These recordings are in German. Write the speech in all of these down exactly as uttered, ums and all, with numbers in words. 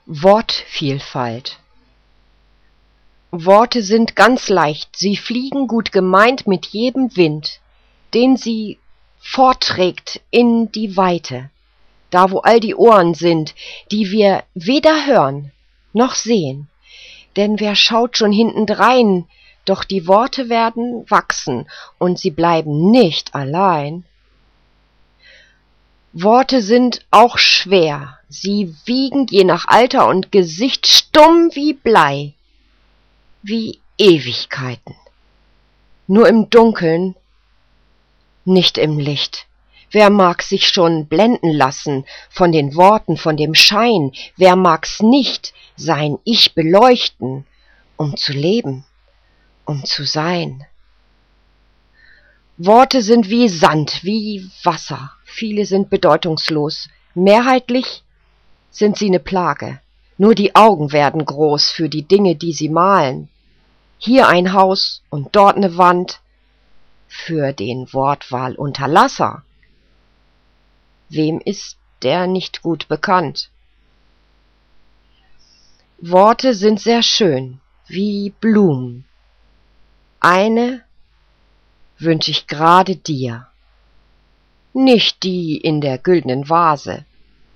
Wortvielfalt. Worte sind ganz leicht, sie fliegen gut gemeint mit jedem Wind, den sie fortträgt in die Weite, da wo all die Ohren sind, die wir weder hören noch sehen, denn wer schaut schon hintendrein, doch die Worte werden wachsen und sie bleiben nicht allein. Worte sind auch schwer, sie wiegen je nach Alter und Gesicht stumm wie Blei, wie Ewigkeiten, nur im Dunkeln, nicht im Licht. Wer mag sich schon blenden lassen von den Worten, von dem Schein, wer mag's nicht, sein Ich beleuchten, um zu leben, um zu sein. Worte sind wie Sand, wie Wasser, viele sind bedeutungslos, mehrheitlich sind sie ne Plage, nur die Augen werden groß für die Dinge, die sie malen. Hier ein Haus und dort ne Wand, für den Wortwahlunterlasser. Wem ist der nicht gut bekannt? Worte sind sehr schön, wie Blumen. Eine wünsch ich gerade dir, nicht die in der güldenen Vase.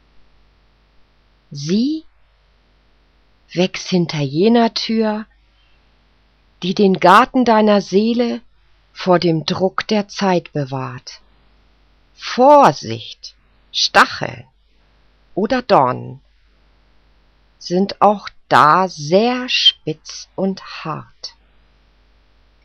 Sie wächst hinter jener Tür, die den Garten deiner Seele vor dem Druck der Zeit bewahrt. Vorsicht, Stacheln oder Dornen sind auch da sehr spitz und hart.